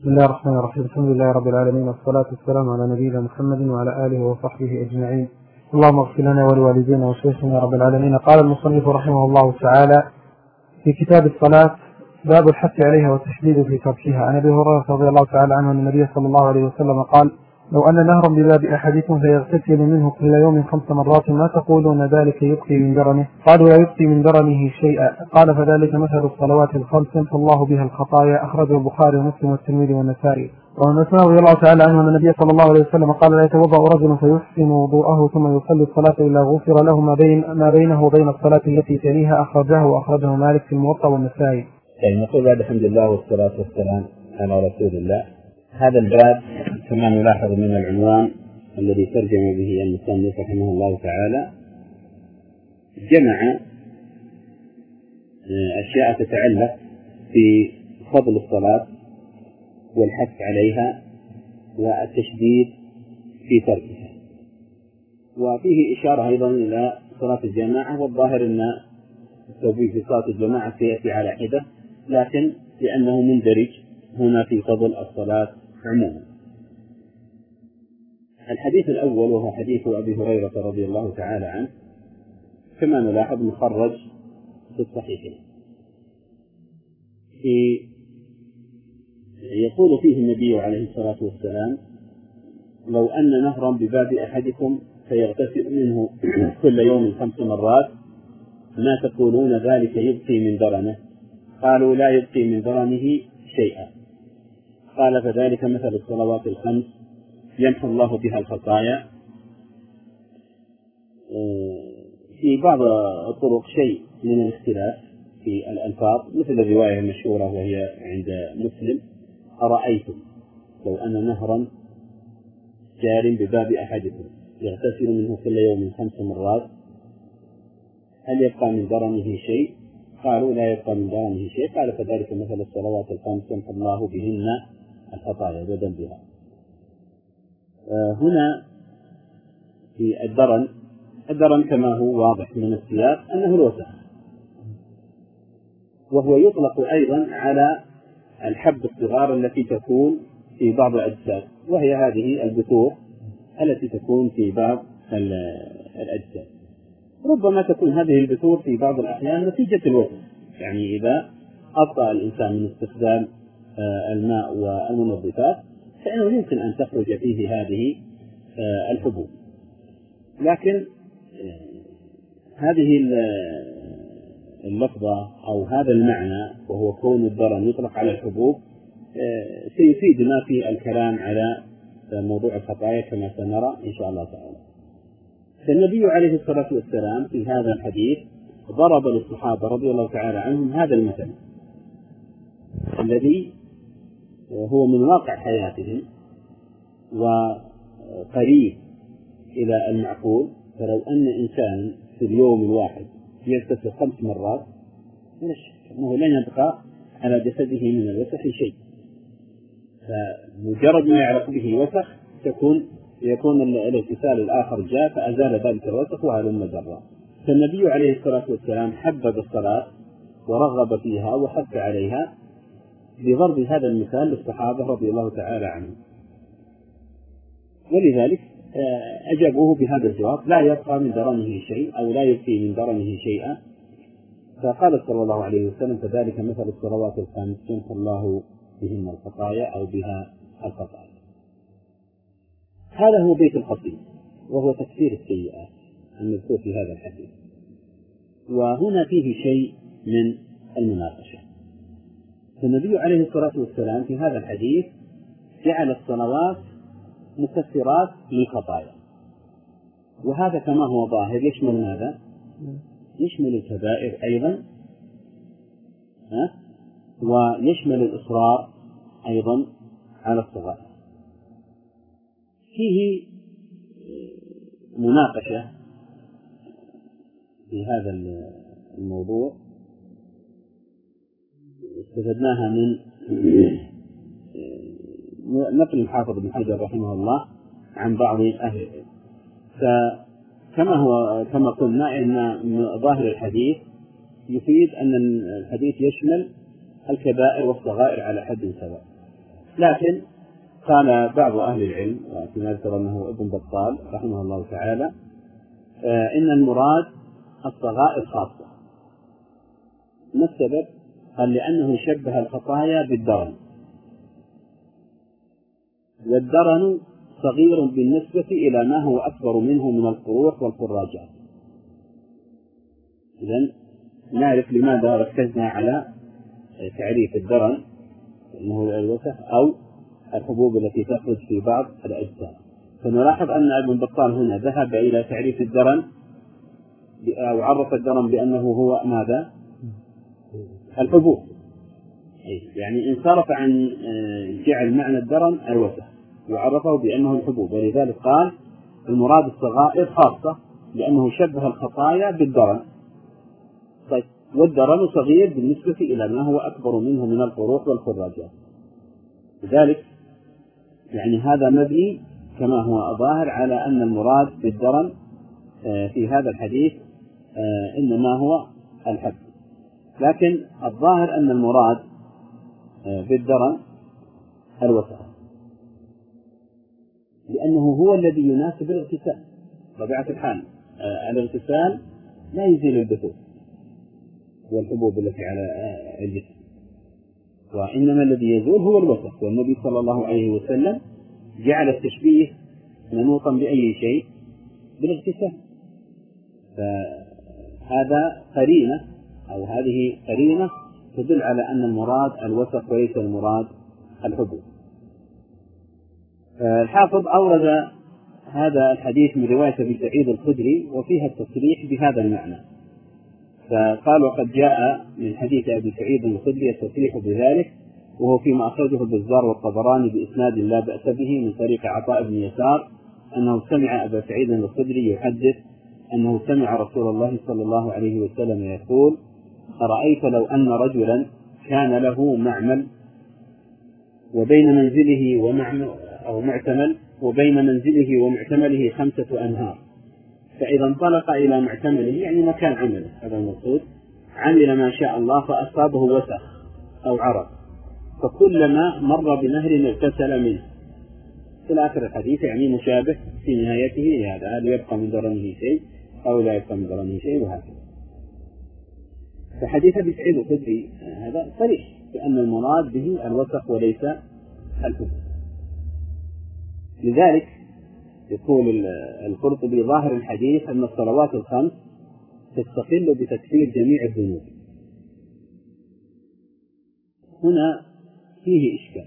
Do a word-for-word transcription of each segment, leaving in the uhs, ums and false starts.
بسم الله الرحمن الرحيم. الحمد لله رب العالمين، والصلاة والسلام على نبينا محمد وعلى آله وصحبه أجمعين. اللهم اغفر لنا ولوالدينا وشيخنا يا رب العالمين. قال المصنف رحمه الله تعالى في كتاب الصلاة: باب الحث عليها والتشديد في تركها. عن أبي هريرة رضي الله تعالى عنه أن النبي صلى الله عليه وسلم قال: لو أن نهرا بباب أحدكم فيغتسل منه كل يوم خمس مرات ما تقولون ذلك يبقي من درنه؟ قالوا: لا يبقي من درنه شيئا. قال: فذلك مثل الصلوات الخمس يمحو الله بها الخطايا. أخرجه البخاري ومسلم والترمذي والنسائي. وعن أنس رضي الله تعالى عنه أن النبي صلى الله عليه وسلم قال: لا يتوضأ رجل فيحسن وضوءه ثم يصلي الصلاة إلا غفر له ما, بين ما بينه وبين الصلاة التي تليها. أخرجه وأخرجه مالك في الموطأ والنسائي. يعني نقول بعد الحمد لله والصلاة والسلام على رسول الله. هذا الباب كما نلاحظ من العنوان الذي ترجم به المصنف رحمه الله تعالى جمع أشياء تتعلق في فضل الصلاة والحث عليها والتشديد في تركها، وفيه إشارة أيضا إلى صلاة الجماعة، والظاهر أن التوفيق في صلاة الجماعة سيأتي على حدة، لكن لأنه مندرج هنا في فضل الصلاة عموما. الحديث الأول وهو حديث أبي هريرة رضي الله تعالى عنه كما نلاحظ مخرج في الصحيحين. في يقول فيه النبي عليه الصلاة والسلام: لو أن نهرا بباب أحدكم فيغتسل منه كل يوم خمس مرات ما تقولون ذلك يبقي من درنه؟ قالوا: لا يبقي من درنه شيئا. قال: فذلك مثل الصلوات الخمس يمحو الله بها الخطايا. في بعض الطرق شيء من الاختلاف في الألفاظ، مثل الرواية المشهورة وهي عند مسلم: أرأيتم لو أن نهرا جار بباب أحدكم يغتسل منه كل يوم خمس مرات هل يبقى من درنه شيء؟ قالوا: لا يبقى من درنه شيء. قال: فذلك مثل الصلوات الخمس يمحو الله بهن الخطايا وذنبها. آه هنا في الدرن الدرن كما هو واضح من السياق أنه الوسخ، وهو يطلق أيضا على الحب الصغار التي تكون في بعض الأجساد، وهي هذه البثور التي تكون في بعض الأجساد. ربما تكون هذه البثور في بعض الأحيان نتيجة الوسخ، يعني إذا أبطأ الإنسان من استخدام الماء والمنظفات فإنه يمكن أن تخرج فيه هذه الحبوب. لكن هذه اللفظة أو هذا المعنى وهو كون الدرن يطلق على الحبوب سيفيدنا في الكلام على موضوع الخطايا كما سنرى إن شاء الله تعالى. فالنبي عليه الصلاة والسلام في هذا الحديث ضرب للصحابة رضي الله تعالى عنهم هذا المثل الذي هو من واقع حياتهم وقريب إلى المعقول. فلو أن إنسان في اليوم الواحد يغتسل خمس مرات لا شك أنه لن يبقى على جسده من الوسخ شيء، فمجرد ما يعلق به وسخ تكون يكون الاغتسال الآخر جاء فأزال ذلك الوسخ وهلم جرا. فالنبي عليه الصلاة والسلام حبب الصلاة ورغب فيها وحث عليها بضرب هذا المثال للصحابة رضي الله تعالى عنهم، ولذلك أجابوه بهذا الجواب: لا يبقى من درنه شيء أو لا يبقي من درنه شيئا. فقال صلى الله عليه وسلم: فذلك مثل الصلوات الخمس يمحو الله بهن الخطايا أو بها الخطايا. هذا هو بيت القصيد، وهو تكفير السيئات المذكور في هذا الحديث. وهنا فيه شيء من المناقشة. فالنبي عليه الصلاة والسلام في هذا الحديث جعل الصلوات مكفرات للخطايا، وهذا كما هو ظاهر يشمل ماذا؟ يشمل الكبائر أيضا، ها؟ ويشمل الإصرار أيضا على الصغائر. فيه مناقشة في هذا الموضوع استفدناها من نقل الحافظ بن حجر رحمه الله عن بعض أهل العلم. فكما هو كما قلنا إن ظاهر الحديث يفيد أن الحديث يشمل الكبائر والصغائر على حد سواء. لكن قال بعض أهل العلم وفيما يذكر أنه ابن بطال رحمه الله تعالى إن المراد الصغائر خاصة. ما السبب؟ قال لأنه شبه الخطايا بالدرن، والدرن صغير بالنسبة إلى ما هو أكبر منه من القروح والخراجات. إذن نعرف لماذا ركزنا على تعريف الدرن أنه الوسخ أو الحبوب التي تخرج في بعض الأجسام. فنلاحظ أن ابن بطال هنا ذهب إلى تعريف الدرن أو عرف الدرن بأنه هو ماذا؟ الحبوب، يعني انصرف عن جعل معنى الدرن الوسخ وعرفه بأنه الحبوب، ولذلك قال المراد الصغائر خاصة لأنه شبه الخطايا بالدرن. طيب، والدرن صغير بالنسبة إلى ما هو أكبر منه من القروح والخراجات. لذلك يعني هذا مبني كما هو ظاهر على أن المراد بالدرن في هذا الحديث إنما هو الحب، لكن الظاهر أن المراد بالدرن الوسخ، لأنه هو الذي يناسب الاغتسال. طبيعة الحال الاغتسال لا يزيل الدفوف والحبوب التي على الجسم، وإنما الذي يزول هو الوسخ. والنبي صلى الله عليه وسلم جعل التشبيه منوطا بأي شيء؟ بالاغتسال. فهذا قرينة أو هذه قرينة تدل على أن المراد الوسخ وليس المراد الحبوب. الحافظ أورد هذا الحديث من رواية أبي سعيد الخدري وفيها التصريح بهذا المعنى، فقال وقد جاء من حديث أبي سعيد الخدري التصريح بذلك، وهو فيما أخرجه البزار والطبراني بإسناد لا بأس به من طريق عطاء بن يسار أنه سمع أبا سعيد الخدري يحدث أنه سمع رسول الله صلى الله عليه وسلم يقول: أرأيت لو أن رجلا كان له معمل وبين منزله ومعمل أو معتمل وبين منزله ومعتمله خمسة أنهار، فإذا انطلق إلى معتمله يعني مكان عمله، هذا المقصود، عمل ما شاء الله فأصابه وسخ أو عرق، فكلما مر بنهر اغتسل منه إلى آخر الحديث، يعني مشابه في نهايته لهذا، هل يبقى من درنه شيء أو لا يبقى من درنه شيء، وهكذا. فحديث أبي سعيد الخدري هذا صريح بأن المراد به الوسخ وليس الحب. لذلك يقول القرطبي ظاهر الحديث أن الصلوات الخمس تستقل بتكفير جميع الذنوب. هنا فيه إشكال.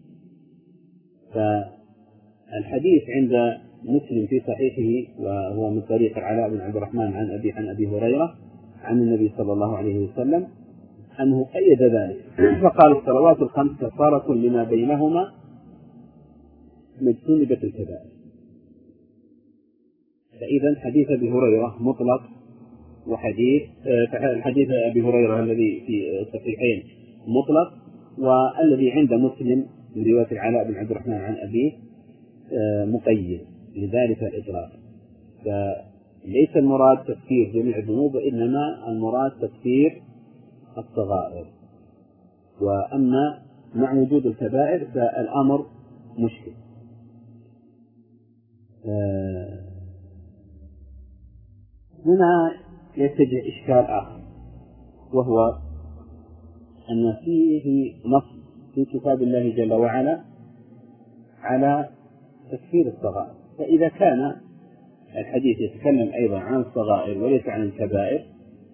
فالحديث عند مسلم في صحيحه وهو من طريق العلاء بن عبد الرحمن عن أبي عن أبي هريرة عن النبي صلى الله عليه وسلم أنه أيد ذلك فقال: الصلوات الخمس كفارة لما بينهما ما اجتنبت الكبائر. فإذا حديث أبي هريرة مطلق، وحديث حديث أبي هريرة الذي في الصحيحين مطلق، والذي عند مسلم من رواية العلاء بن عبد الرحمن عن أبيه مقيد لذلك الإطلاق. فليس المراد تكفير جميع الذنوب، إنما المراد تكفير الصغائر، وأما مع وجود الكبائر فالأمر مشكل. هنا يتجه إشكال آخر، وهو أن فيه نص في كتاب الله جل وعلا على تكفير الصغائر، فإذا كان الحديث يتكلم أيضا عن الصغائر وليس عن الكبائر،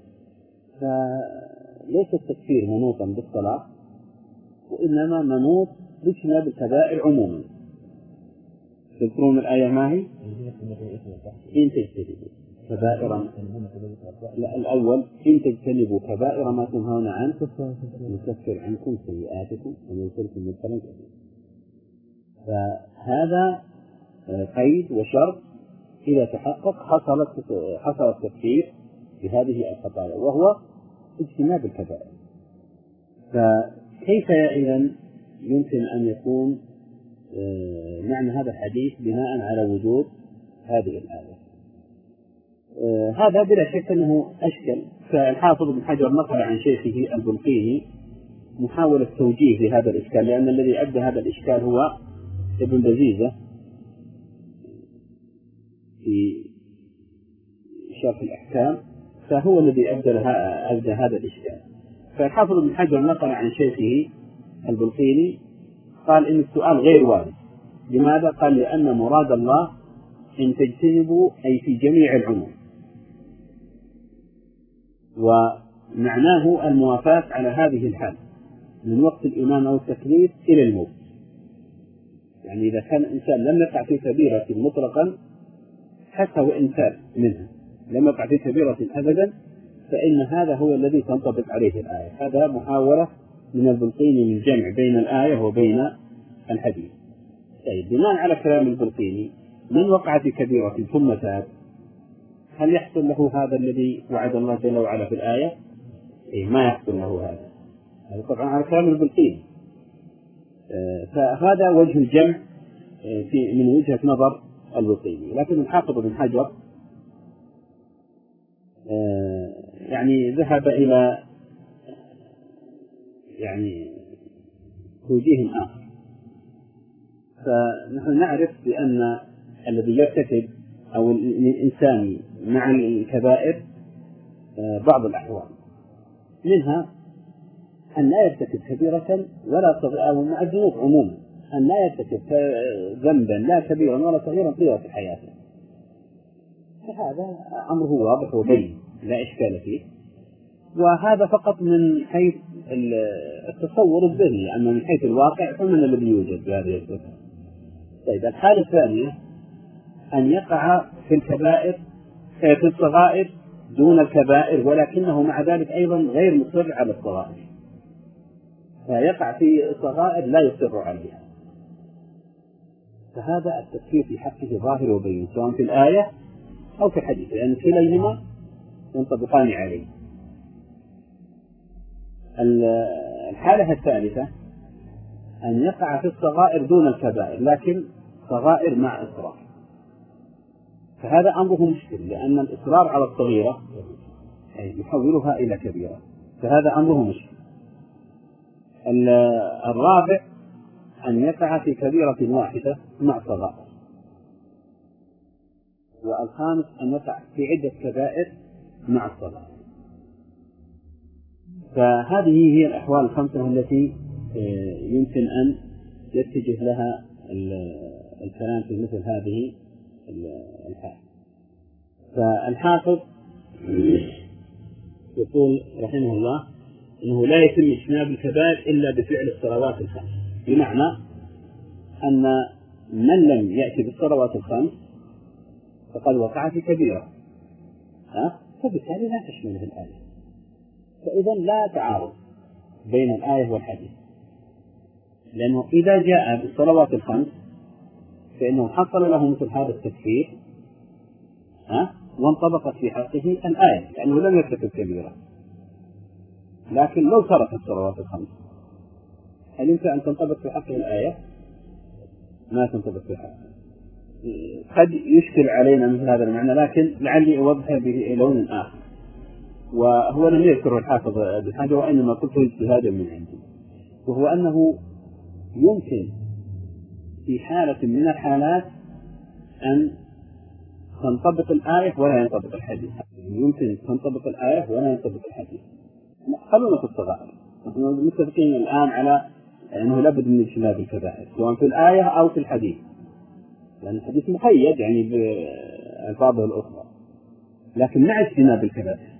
فليس التكفير منوطا بالصلاة، وإنما منوط باجتناب الكبائر عموما. تذكرون الآية ما هي؟ إن تجتنبوا كبائر، لا الأول إن تجتنبوا كبائر ما تنهون عنه نكفر عنكم سيئاتكم ونذكركم مدخلا كبيرا. فهذا قيد وشرط إذا تحقق حصل حصل التكفير بهذه الخطايا، وهو اجتناب الكبائر. فكيف إذن يمكن أن يكون معنى هذا الحديث بناء على وجود هذه الآية؟ هذا بلا شك أنه أشكل. فالحافظ ابن حجر نقل عن شيخه البلقيني محاولة توجيه لهذا الإشكال، لأن الذي أبدى هذا الإشكال هو ابن بزيزة في شرح الأحكام، فهو الذي أبدى, أبدى هذا الإشكال. فالحافظ ابن حجر نقل عن شيخه البلقيني قال إن السؤال غير وارد. لماذا؟ قال لأن مراد الله إن تجتنبوا أي في جميع العموم، ومعناه الموافاة على هذه الحال من وقت الإيمان أو التكليف إلى الموت. يعني إذا كان الإنسان لم يقع في كبيرة مطلقا حتى وإن تاب منها، لم يقع في كبيرة أبدا، فإن هذا هو الذي تنطبق عليه الآية. هذا محاولة من البلقيني من الجمع بين الآية وبين الحديث. طيب، بناء على كلام البلقيني، من وقع في كبيرة ثم تاب هل يحصل له هذا الذي وعد الله جل وعلا في الآية؟ إيه، ما يحصل له هذا. هذا طبعا على كلام البلقيني. آه فهذا وجه الجمع آه في من وجهة نظر البلقيني. لكن الحافظ بن حجر آه يعني ذهب إلى يعني توجيه آخر. فنحن نعرف بأن الذي يرتكب أو الإنسان مع الكبائر بعض الأحوال، منها أن لا يرتكب كبيرة ولا صغيرة، أو مع الذنوب عموما أن لا يرتكب ذنبا لا كبيرا ولا صغيرا طيلة حياته، فهذا أمره واضح وبين لا إشكال فيه. وهذا فقط من حيث التصور الذهني، أما من حيث الواقع فمن الذي يوجد بهذه الصفة. طيب، الحالة الثانية أن يقع في الكبائر في الصغائر دون الكبائر، ولكنه مع ذلك أيضا غير مصر على الصغائر، فيقع في الصغائر لا يصر عليها. فهذا التفسير في حقه ظاهر وبين سواء في الآية أو في الحديث، لأن كليهما ينطبقان عليه. الحالة الثالثة أن يقع في الصغائر دون الكبائر، لكن صغائر مع إصرار، فهذا أمره مشكل، لأن الإصرار على الصغيرة يحولها إلى كبيرة، فهذا أمره مشكل. الرابع أن يقع في كبيرة واحدة مع صغائر، والخامس أن يقع في عدة كبائر مع الصغائر. فهذه هي الأحوال الخمسة التي يمكن أن يتجه لها الكلام في مثل هذه الحال. فالحافظ يقول رحمه الله أنه لا يتم اجتناب الكبائر إلا بفعل الصلوات الخمس، بمعنى أن من لم يأتي بالصلوات الخمس فقد وقع في كبيرة، ها؟ فبالتالي لا تشمله الآية. فإذا لا تعارض بين الآية والحديث، لأنه إذا جاء بالصلوات الخمس فإنه حصل له مثل هذا التكفير، ها؟ وانطبقت في حقه الآية لأنه لم يرتكب كبيرة. لكن لو ترك الصلوات الخمس هل يمكن أن تنطبق في حقه الآية؟ ما تنطبق في حقه. قد يشكل علينا مثل هذا المعنى، لكن لعلي أوضح بلون آخر، وهو لم يذكر الحافظ بحاجة، وإنما قلته اجتهادا من عندي، وهو أنه يمكن في حالة من الحالات أن تنطبق الآية ولا ينطبق الحديث. يمكن تنطبق الآية ولا ينطبق الحديث. خلونا في الصغائر، نحن متفقين الآن على أنه لابد من اجتناب الكبائر سواء في الآية أو في الحديث، لأن الحديث مقيد يعني بألفاظه الأخرى، لكن مع اجتناب الكبائر،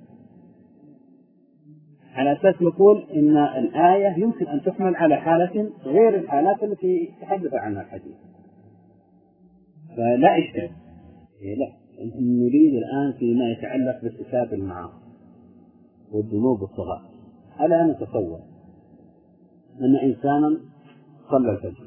على أساس نقول إن الآية يمكن أن تحمل على حالة غير الحالات التي تحدث عنها الحديث، فلا إشكال. لا، نريد الآن فيما يتعلق بارتكاب المعاصي والذنوب الصغائر. ألا نتصور أن إنسانا صلى الفجر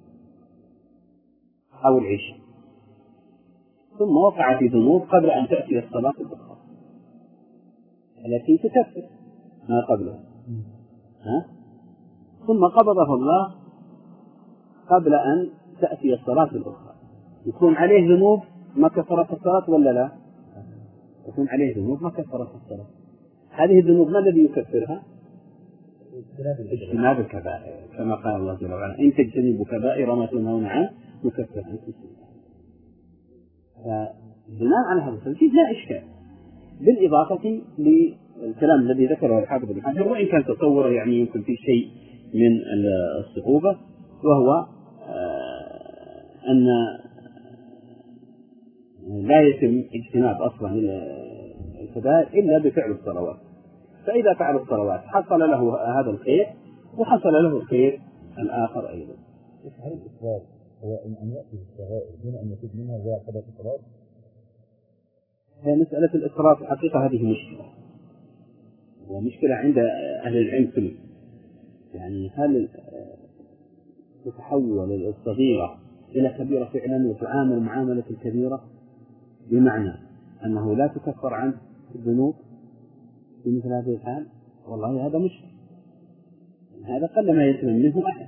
أو العشاء ثم وقع في ذنوب قبل أن تأتي الصلاة الأخرى التي تكفر ما قبلها، ها؟ ثم قبضه الله قبل أن تأتي الصلاة الأخرى، يكون عليه ذنوب ما كفرت الصلاة ولا لا؟ يكون عليه ذنوب ما كفرت الصلاة. هذه الذنوب ما الذي يكفرها؟ اجتناب الكبائر، كما قال الله جل وعلا إن تجتنبوا كبائر ما تنهون عنه نكفر عنكم سيئاتكم. فبناء على هذا الترتيب لا إشكال، بالإضافة للكلام الذي ذكره الحافظ ابن حجر، وإن كان تصوره يعني يمكن في شيء من الصعوبة، وهو أن لا يتم اجتناب أصلا الكبائر إلا بفعل الصلوات، فإذا فعل الصلوات حصل له هذا الخير وحصل له الخير الآخر أيضا. هل الإصرار هو أن يأتي بالصغائر دون أن يتوب منها زي قضاء الإصرار؟ هي مسألة الإصرار في الحقيقة هذه مشكلة، ومشكلة عند أهل العلم كله. يعني هل تتحول الصغيرة إلى كبيرة فعلا وتعامل معاملة الكبيرة، بمعنى أنه لا تكفر عنه الذنوب في مثل هذه الحال؟ والله هذا مشكل، هذا قل ما يسلم منه أحد.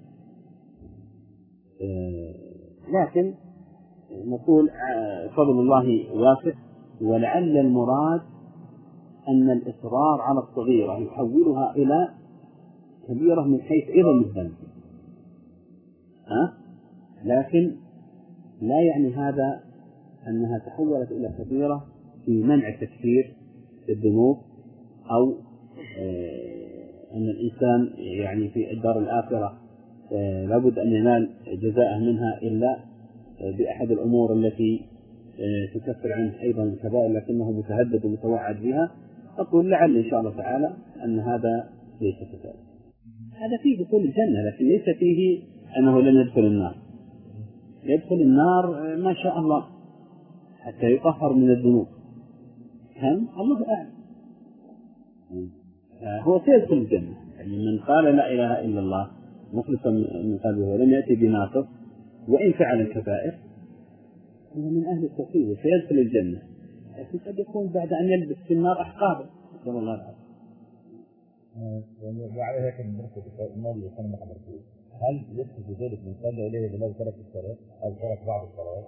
لكن نقول فضل الله واسع، ولعل المراد أن الإصرار على الصغيرة يحولها إلى كبيرة من حيث عظم الذنب، ها؟ لكن لا يعني هذا أنها تحولت إلى كبيرة في منع التكفير الذنوب، أو أن الإنسان يعني في الدار الآخرة لابد أن ينال جزاءه منها إلا بأحد الأمور التي تكفر عنه أيضا الكبائر لكنه متهدد ومتوعد بها. أقول لعل إن شاء الله تعالى أن هذا ليس كذلك. هذا فيه دخول الجنة، لكن ليس فيه أنه لن يدخل النار. يدخل النار ما شاء الله حتى يطهر من الذنوب، هم الله أعلم. هو سيدخل الجنة، يعني من قال لا إله إلا الله مخلصا من قلبه ولم يأتي بناقص وإن فعل الكبائر هو من أهل التوحيد وسيدخل الجنة، لكن قد يكون بعد أن يلبس في النار أحقابه. صلى الله عليه وسلم. وعلى هيك المرتب النار اللي كان محضرته، هل يكفي ذلك من صلى إليه بلو ترك الصلاة أو ترك بعض الصلاة؟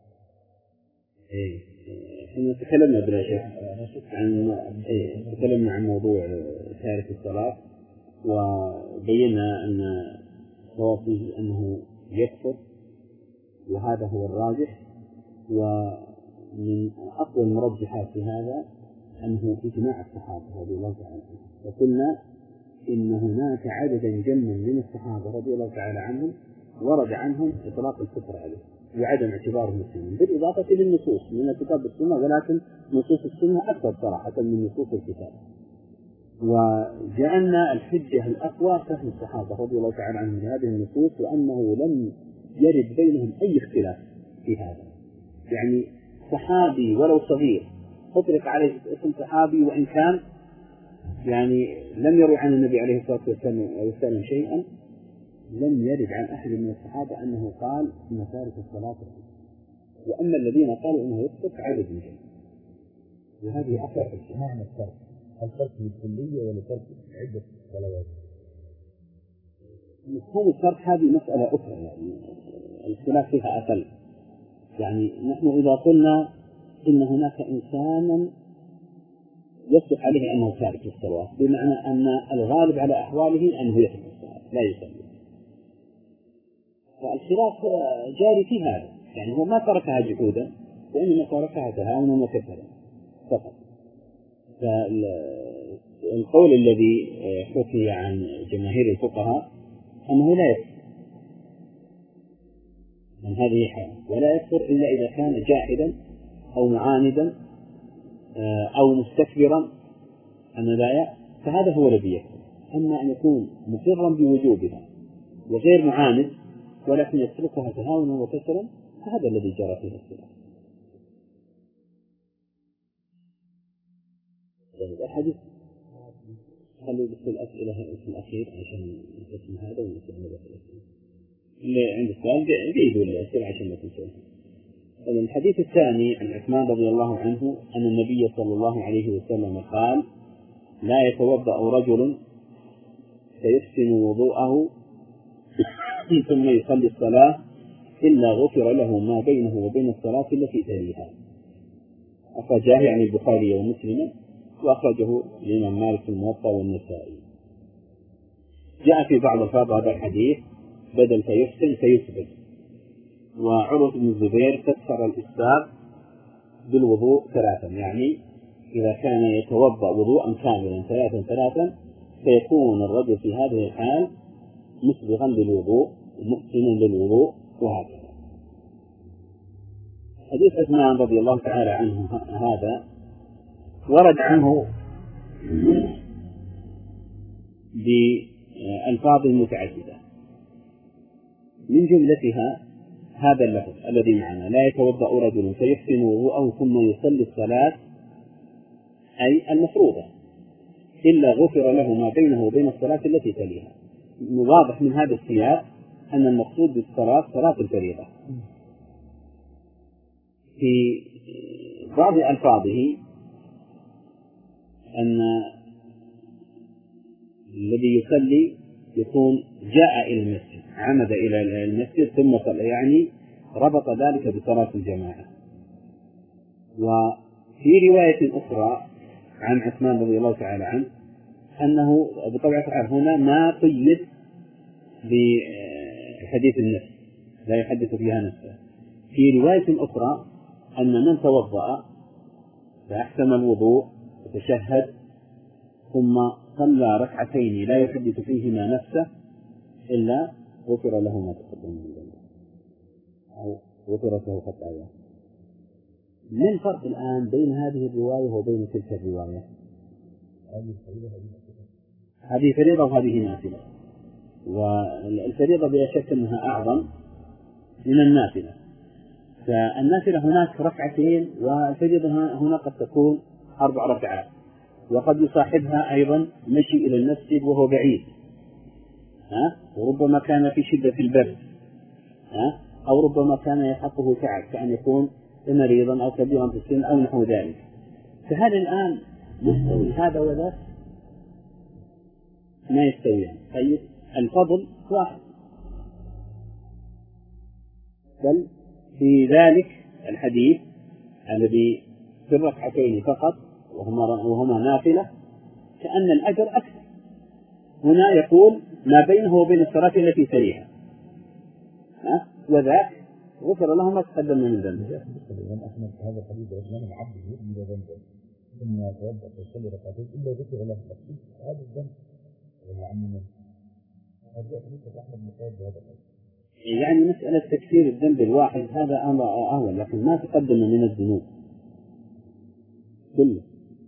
إيه، إحنا تكلمنا بلا شك عن إيه تكلمنا عن موضوع تارك الصلاة، وبينا أن صوابه أنه يكفر، وهذا هو الراجح. ومن أقوى المرجحات في هذا أنه إجماع الصحابة رضي الله تعالى عنهم، وقلنا إن هناك عددا جما من الصحابة رضي الله تعالى عنهم ورد عنهم إطلاق الكفر عليه وعدم اعتبارهم مسلمين، بالإضافة للنصوص من الكتاب والسنة، ولكن نصوص السنة أكثر صراحة من نصوص الكتاب. وجعلنا الحجة الأقوى فهم الصحابة رضي الله تعالى عنهم لهذه النصوص، وأنه لم يرد بينهم أي اختلاف في هذا. يعني صحابي ولو صغير أطلق عليه اسم صحابي وإن كان يعني لم يروي عن النبي عليه الصلاة والسلام شيئا، لم يرد عن أحد من الصحابة أنه قال إن تارك الصلاة. وأما الذين قالوا إنه يسقط عدد من جميع، وهذه أكثر معنى الترك، هل ترك بالكلية ولا ترك عدة صلوات؟ مفهوم الترك هذه مسألة أخرى، يعني الاختلاف فيها أقل. يعني نحن إذا قلنا إن هناك إنسانا يصدق عليه أنه تارك الصلاة، بمعنى أن الغالب على أحواله أنه يترك الصلاة لا يصلي، فالخلاف جاري في هذا. يعني هو ما تركها جحودا وإنما تركها تهاونا وكسلا فقط. فالقول الذي حكي عن جماهير الفقهاء أنه لا يكفر من هذه حال، ولا يكفر إلا إذا كان جاحدا أو معاندا أو مستكبرا أن لا، فهذا هو الذي يكفر. أما أن يكون مقرا بوجوبها وغير معاند ولكن يتركها تهاونا وكسلا، فهذا الذي جرى فيه الخلاف. الحديث خلوا بس الأسئلة في الأخير عشان نقسم هذا ونقسم هذا اللي عند السؤال بيدوا الأسئلة عشان ما تنسوها. الحديث الثاني عن عثمان رضي الله عنه أن النبي صلى الله عليه وسلم قال: لا يتوضأ رجل فيحسن وضوءه ثم يصلي الصلاة إلا غفر له ما بينه وبين الصلاة التي تليها. أخرجه يعني البخاري ومسلم، وأخرجه الإمام مالك في الموطأ والنسائي. جاء في بعض الفاظ هذا الحديث بدل فيحسن فيثبت. وعروة بن الزبير فسر الإسباغ بالوضوء ثلاثا، يعني إذا كان يتوضأ وضوءا كاملا ثلاثا ثلاثا فيكون الرجل في هذه الحال مسبغا للوضوء ومحسنا للوضوء وهكذا. حديث عثمان رضي الله تعالى عنه هذا ورد عنه بألفاظ متعددة، من جملتها هذا اللفظ الذي معنا: لا يتوضأ رجل فيحسن وضوءه ثم يصلي الصلاة أي المفروضة إلا غفر له ما بينه وبين الصلاة التي تليها. واضح من هذا السياق أن المقصود بالصلاة صلاة الفريضة. في بعض ألفاظه أن الذي يصلي يكون جاء إلى المسجد، عمد إلى المسجد ثم صلى، يعني ربط ذلك بصلاة الجماعة. وفي رواية أخرى عن عثمان رضي الله تعالى عنه أنه بطبيعة الحال هنا ما قيد بحديث النفس، لا يحدث فيها نفسه. في رواية أخرى أن من توضأ فأحسن الوضوء وتشهد ثم صلى ركعتين لا يحدث فيهما نفسه إلا غفر له ما تقدم من ذنبه أو غفرت له خطاياه. ما الفرق الآن بين هذه الرواية وبين تلك الرواية؟ هذه فريضة وهذه نافلة، والفريضة بلا شك أنها أعظم من النافلة. فالنافلة هناك ركعتين والفريضة هنا قد تكون أربع ركعات، وقد يصاحبها أيضا مشي إلى المسجد وهو بعيد، ها؟ وربما كان في شدة البرد، ها؟ أو ربما كان يحقه تعب كأن يكون مريضا أو كبيرا في السن أو نحو ذلك. فهذا الآن يستوي هذا وذاك؟ ما يستويان. طيب الفضل واحد، بل في ذلك الحديث الذي في الركعتين فقط وهما, وهما نافلة كأن الأجر أكثر. هنا يقول ما بينه وبين الصلاة التي تليها، ها؟ وذاك غفر له ما تقدم من ذنبه. هذا الحديث عثمان العبد يؤمن بذنبه ثم يتوضأ ويصلي ركعتين إلا ذكر له هذا الذنب والعمل. يعني مسألة تكفير الذنب الواحد هذا أمر أول، لكن ما تقدم من الذنوب كله.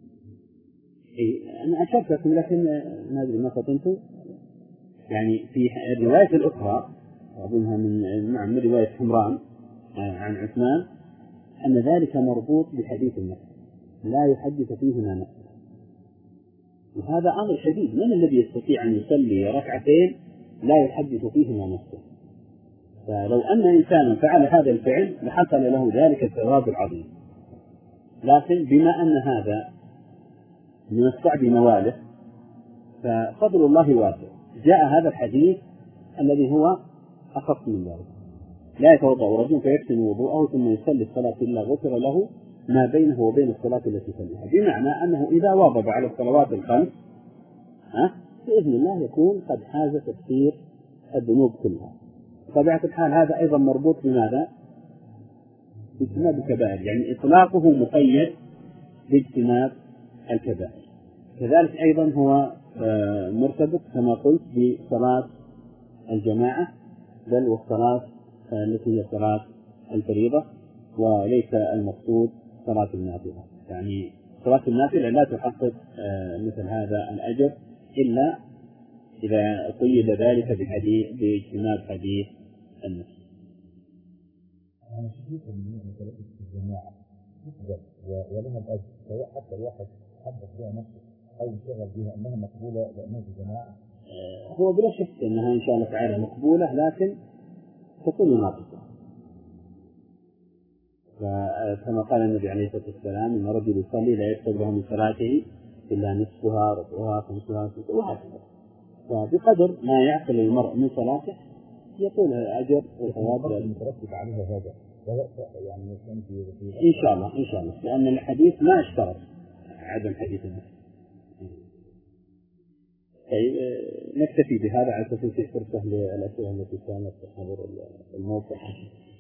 إيه أنا أشرت لكم لكن ما أدري ما فطنتوا. يعني في الرواية الأخرى أظنها من نعم من رواية حمران عن عثمان أن ذلك مربوط بحديث النفس لا يحدث فيهما نفسه، وهذا أمر شديد. من الذي يستطيع أن يصلي ركعتين لا يحدث فيهما نفسه؟ فلو أن إنسانا فعل هذا الفعل لحصل له ذلك الثواب العظيم، لكن بما أن هذا من الصعب نواله ففضل الله واسع. جاء هذا الحديث الذي هو أخف من ذلك: لا يتوضأ رجل فيحسن وضوءه ثم يصلي الصلاة إلا غفر له ما بينه وبين الصلاة التي تليها. بمعنى أنه إذا واظب على الصلوات الخمس ها بإذن الله يكون قد حاز تكفير الذنوب كلها. بطبيعة الحال هذا أيضا مربوط بماذا؟ باجتناب الكبائر، يعني إطلاقه مقيد باجتناب الكبائر. كذلك أيضا هو مرتبط كما قلت بصلاة الجماعة، بل والصلاة التي هي صلاة الفريضة، وليس المقصود صلاة النافلة. يعني صلاة النافلة لا تحقق مثل هذا الأجر إلا إذا قيد ذلك بحديث باجتناب حديث النفس. أنا شفت من مثلا الجماعة تقدر ولها الأجر، سواء حتى الواحد حدث بها نفسه أو شغل بها أنها مقبولة لأنها الجماعة. هو بلا شك أنها إن شاء الله تعالى مقبولة، لكن تكون ناقصة. فكما قال النبي عليه الصلاة والسلام: إن رجل يصلي لا يكتب له من صلاته إلا نصفها ربعها خمسها وهكذا. فبقدر ما يعقل المرء من صلاته يكون الأجر والثواب المترتب عليها هذا يعني إن شاء الله إن شاء الله، لأن الحديث ما اشترط عدم حديث النفس. طيب نكتفي بهذا على أساس يتيح فرصة للأسئلة التي كانت حول الموقع.